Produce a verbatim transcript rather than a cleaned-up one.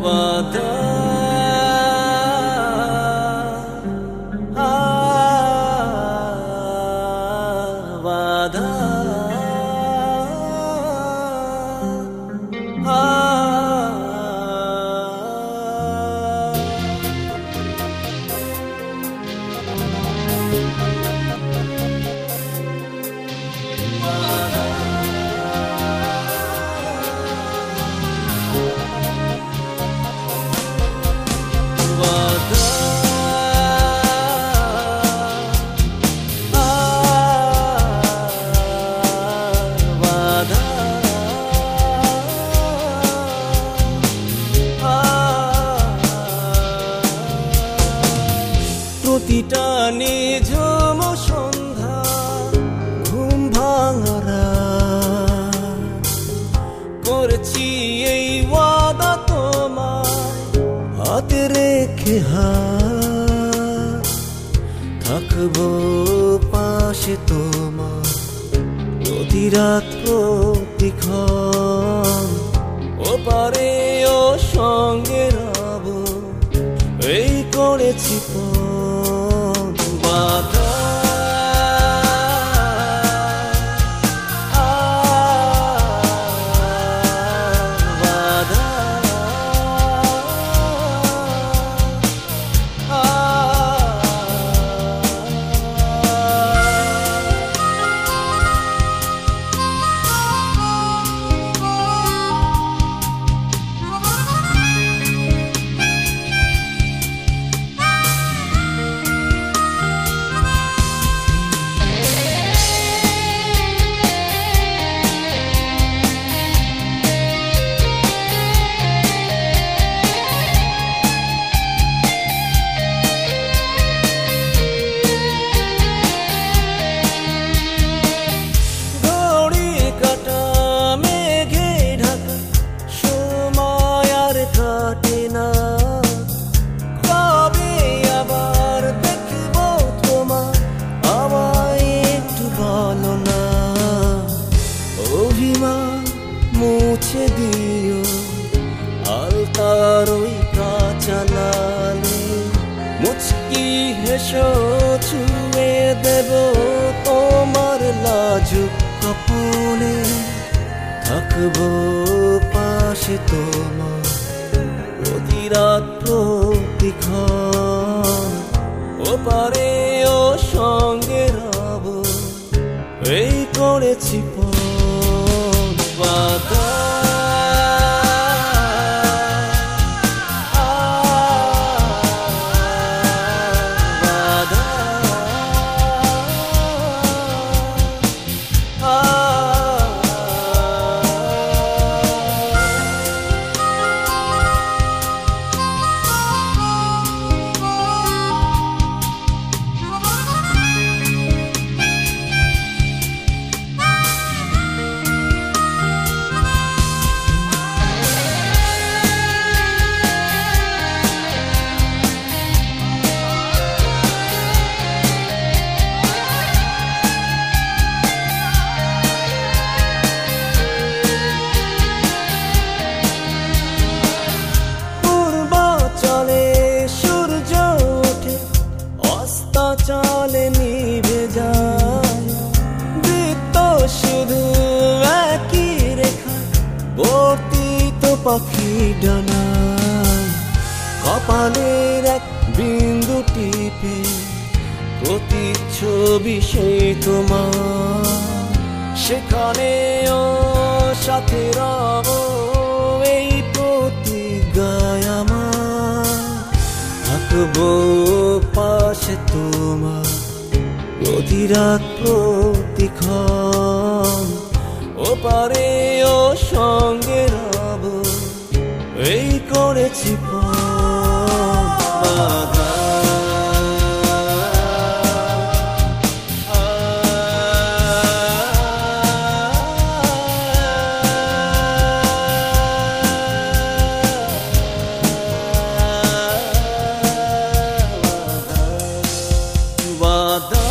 वादा आ वादा आ প্রতিটা নিঝুম সন্ধ্যা ঘুম ভাঙারা করেছি এই ওয়াদা তোমায় হাতে রেখে হাত থাকবো পাশে তোমার প্রতি রাত প্রতিক্ষণ ওপারে ও সঙ্গে রব এই করেছি वादा आ वादा आ মুছে দিও আলতার ওই কাঁচা লালে মুচকি হেসো ছুঁয়ে দেব তোমার লাজুক কপনে থাকবো পাশে তোমার প্রতি রাত প্রতিক্ষণ ওপারে ও সঙ্গে রব এই করেছি वादा आ वादा आ চলে নিভে যায় বৃত্ত শুধু একই রেখা বর্তিত পাখি ডানায় কপালের এক বিন্দু টিপে প্রতিচ্ছবি সেই তোমার সেখানে ও সাথে রব এই প্রতিজ্ঞায় আমার থাকবো পাশে তোমার প্রতি রাত প্রতিক্ষণ ওপারে ও সঙ্গে রব এই করেছি वादा वादा